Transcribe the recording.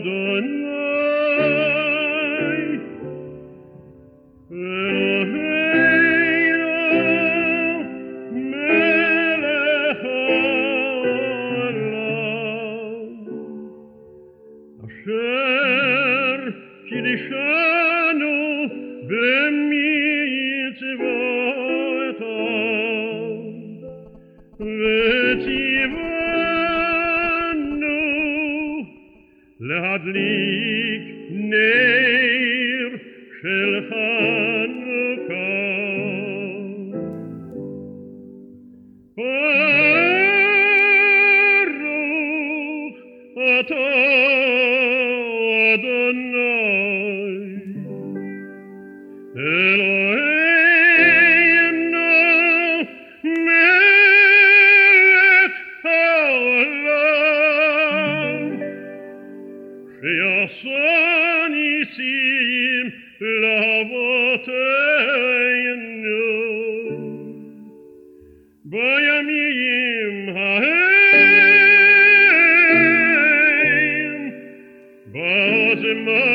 אשר קידשנו במצוותיו וציוונו להדליק נר של חנוכה. ברוך אתה Adonai Eloheinu melech haolam she'asa nisim la'avoteinu bayamim hahem בזמן